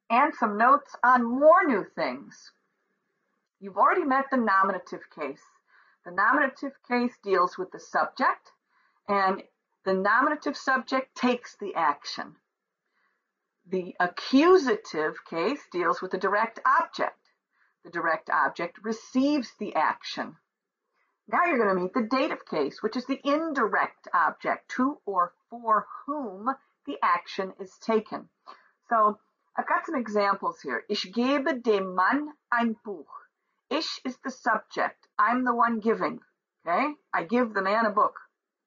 and some notes on more new things. You've already met the nominative case. The nominative case deals with the subject, and the nominative subject takes the action. The accusative case deals with the direct object. The direct object receives the action. Now you're going to meet the dative case, which is the indirect object, to or for whom the action is taken. So I've got some examples here. Ich gebe dem Mann ein Buch. Ich is the subject. I'm the one giving. Okay? I give the man a book.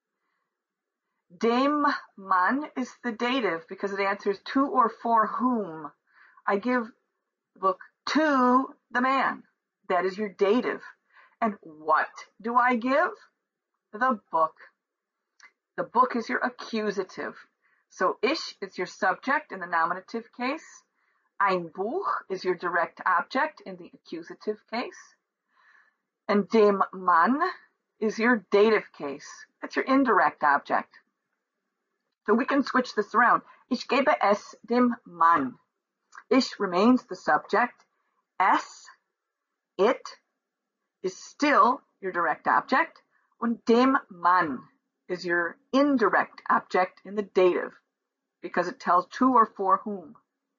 Dem Mann is the dative because it answers to or for whom. I give the book to the man. That is your dative. And what do I give? The book. The book is your accusative. So ich is your subject in the nominative case. Ein Buch is your direct object in the accusative case. And dem Mann is your dative case. That's your indirect object. So we can switch this around. Ich gebe es dem Mann. Ich remains the subject. Es, it, is still your direct object. Und dem Mann is your indirect object in the dative because it tells to or for whom.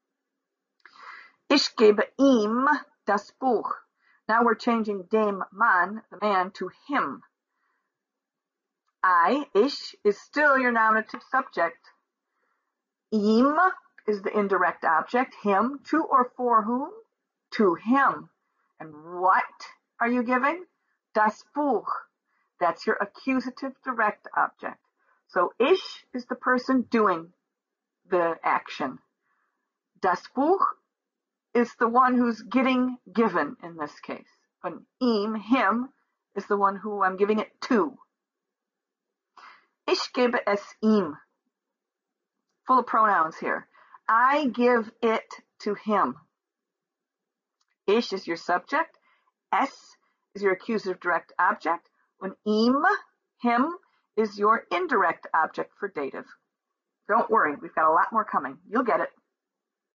Ich gebe ihm das Buch. Now we're changing dem Mann, the man, to him. Ich, is still your nominative subject. Ihm is the indirect object. Him, to or for whom? To him. And what are you giving? Das Buch. That's your accusative direct object. So ich is the person doing the action. Das Buch is the one who's getting given in this case. And ihm, him, is the one who I'm giving it to. Ich gebe es ihm. Full of pronouns here. I give it to him. Ich is your subject. Es is your accusative direct object. And ihm, him, is your indirect object for dative. Don't worry, we've got a lot more coming. You'll get it.